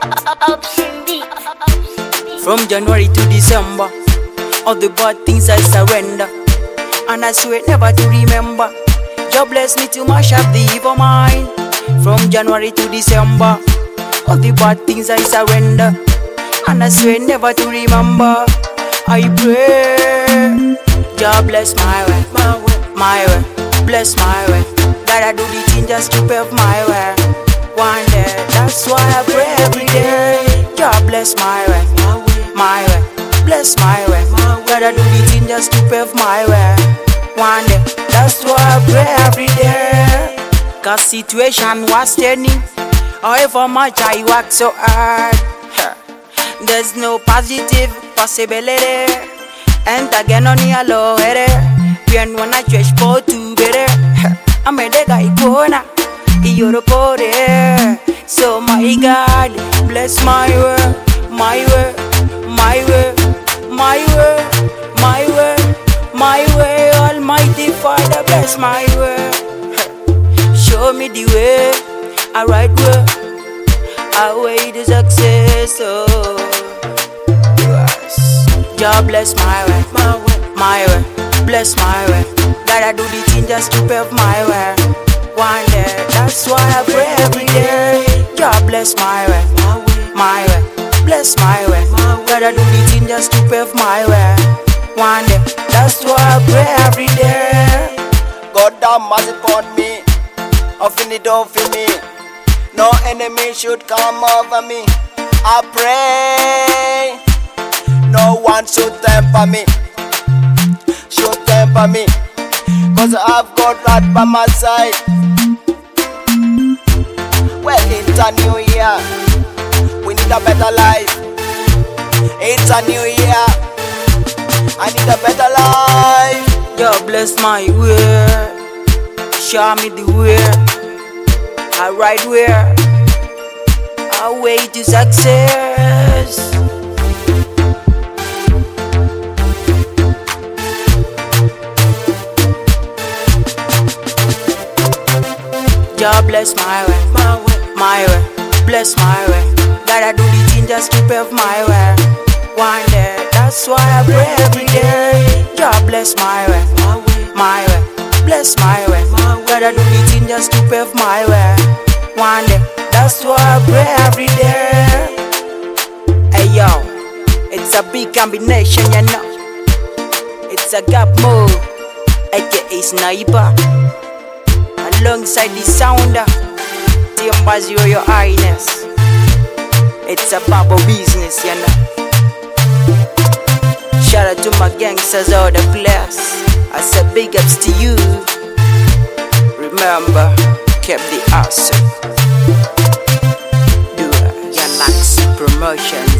From January to December, all the bad things I surrender, and I swear never to remember. God bless me to mash up the evil mind. From January to December, all the bad things I surrender, and I swear never to remember. I pray, God bless my way, my way, bless my way. Gotta do the thing just to pave my way. One day, that's why I pray every day. God bless my way, my way, bless my way. Gotta do the thing just to pave my way. One day, that's why I pray every day. Cause situation was turning, however much I work so hard, there's no positive possibility. And again on your low head, when I stretch for two better, I'm a guy corner, you're a body. So my God, bless my way, my way, my way, my way, my way, my way. Almighty Father, bless my way. Show me the way, a right way, a way to success. Oh, yes. God bless my way, my way, bless my way. Gotta do the thing just to pave my way. One day, that's why I pray every day. God bless my way, my way, bless my way. Gotta do the thing just to pave my way. One day, that's why I pray every day. God have mercy upon me, open the door for me. No enemy should come over me. I pray, no one should temper me, cause I've got God by my side. Well, it's a new year, we need a better life. It's a new year, I need a better life. God bless my way, show me the way, a right way, a way to success. God bless my way, my way, bless my way. Gotta do the thing just to pave my way. One day, that's why I pray every day. God bless my way, my way, bless my way. Gotta do the thing just to pave my way. One day, that's why I pray every day. Hey yo, it's a big combination, you know. It's a gap move, aka Sniper. Alongside the sounder, Timbers, your highness. It's a bubble business, you know. Shout out to my gangsters all the place. I said big ups to you. Remember, keep the awesome. Do a Yanax promotion.